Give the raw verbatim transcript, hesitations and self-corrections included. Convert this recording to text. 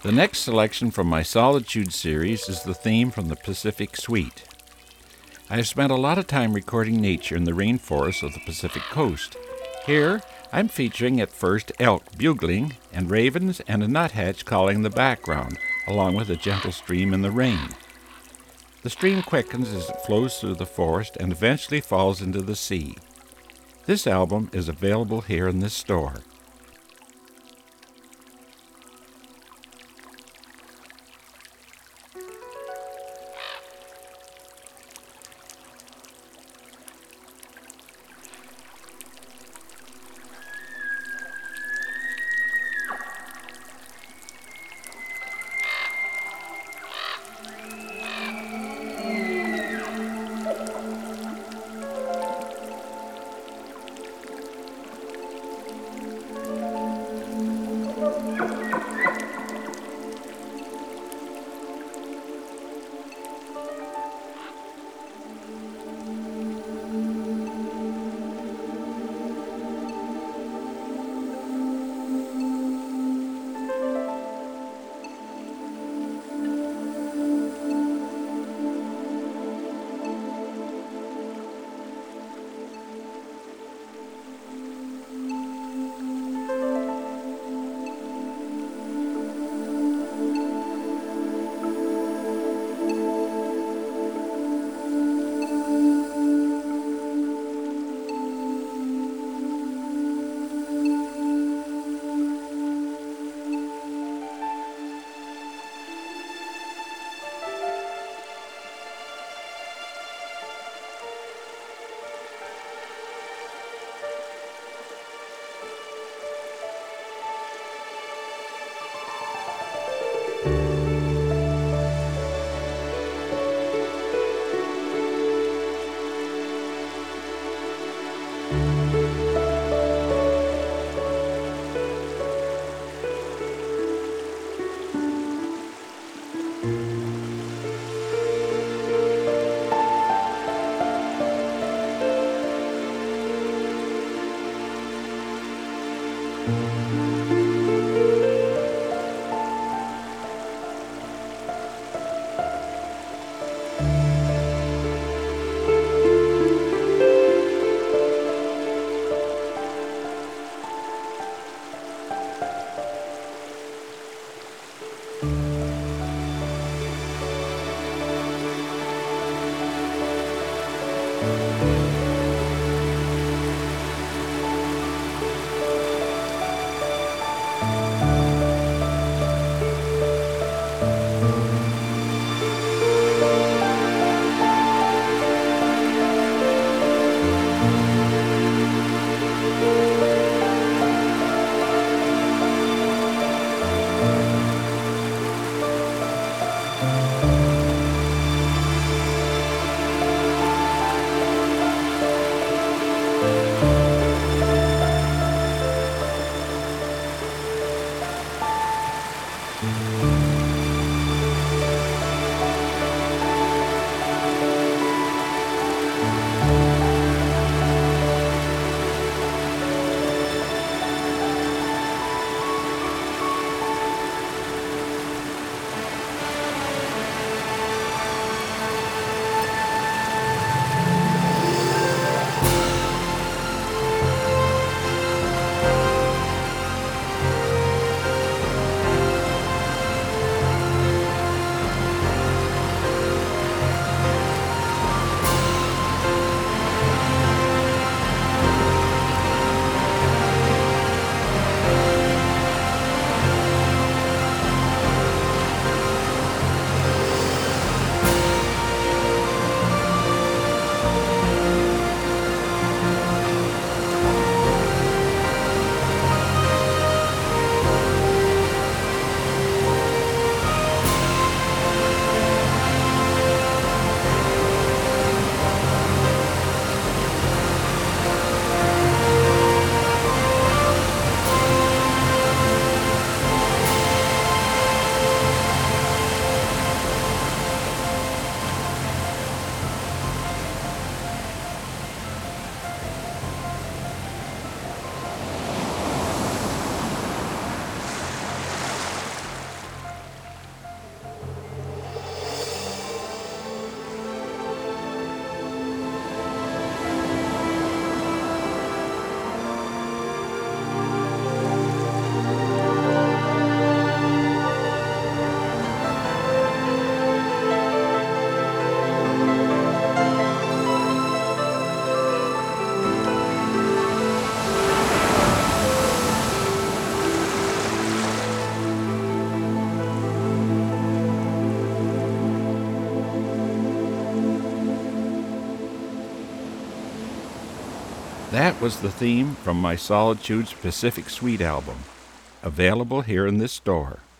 The next selection from my Solitude series is the theme from the Pacific Suite. I have spent a lot of time recording nature in the rainforests of the Pacific Coast. Here, I'm featuring at first elk bugling and ravens and a nuthatch calling in the background, along with a gentle stream in the rain. The stream quickens as it flows through the forest and eventually falls into the sea. This album is available here in this store. That was the theme from my Solitude's Pacific Suite album, available here in this store.